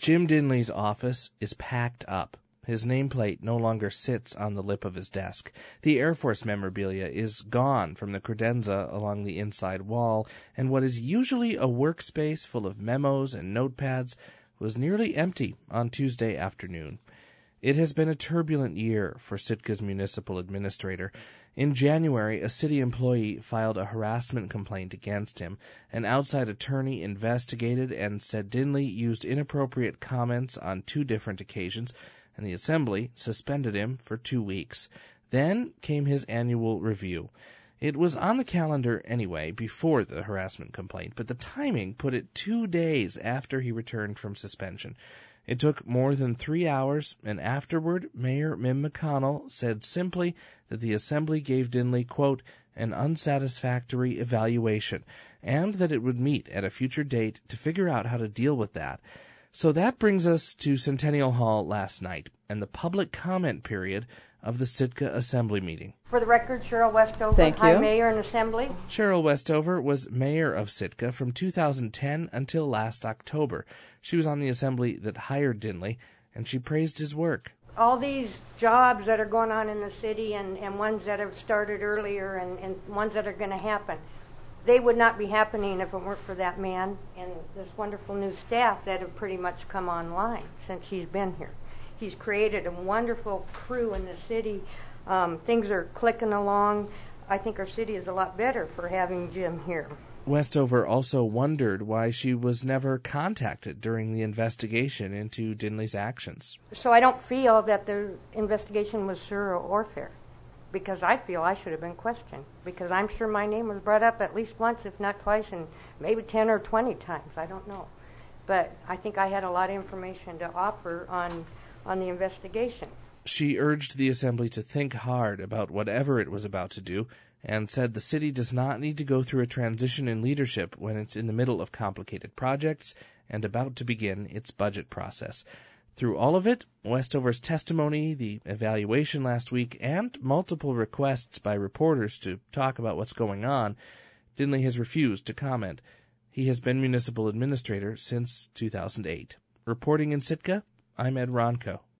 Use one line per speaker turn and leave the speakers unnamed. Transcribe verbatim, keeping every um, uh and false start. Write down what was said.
Jim Dinley's office is packed up. His nameplate no longer sits on the lip of his desk. The Air Force memorabilia is gone from the credenza along the inside wall, and what is usually a workspace full of memos and notepads was nearly empty on Tuesday afternoon. It has been a turbulent year for Sitka's municipal administrator. In January, a city employee filed a harassment complaint against him. An outside attorney investigated and said Dinley used inappropriate comments on two different occasions, and the Assembly suspended him for two weeks. Then came his annual review. It was on the calendar anyway, before the harassment complaint, but the timing put it two days after he returned from suspension. It took more than three hours, and afterward, Mayor Mim McConnell said simply that the Assembly gave Dinley, quote, an unsatisfactory evaluation, and that it would meet at a future date to figure out how to deal with that. So that brings us to Centennial Hall last night, and the public comment period of the Sitka Assembly meeting.
For the record, Cheryl Westover,
Thank
High
you.
Mayor and Assembly.
Cheryl Westover was mayor of Sitka from two thousand ten until last October. She was on the Assembly that hired Dinley, and she praised his work.
All these jobs that are going on in the city and, and ones that have started earlier and, and ones that are going to happen, they would not be happening if it weren't for that man and this wonderful new staff that have pretty much come online since he's been here. He's created a wonderful crew in the city. Um, things are clicking along. I think our city is a lot better for having Jim here.
Westover also wondered why she was never contacted during the investigation into Dinley's actions.
So I don't feel that the investigation was thorough or fair, because I feel I should have been questioned, because I'm sure my name was brought up at least once, if not twice, and maybe ten or twenty times. I don't know. But I think I had a lot of information to offer on on the investigation.
She urged the Assembly to think hard about whatever it was about to do, and said the city does not need to go through a transition in leadership when it's in the middle of complicated projects and about to begin its budget process. Through all of it, Westover's testimony, the evaluation last week, and multiple requests by reporters to talk about what's going on, Dinley has refused to comment. He has been municipal administrator since two thousand eight. Reporting in Sitka, I'm Ed Ronco.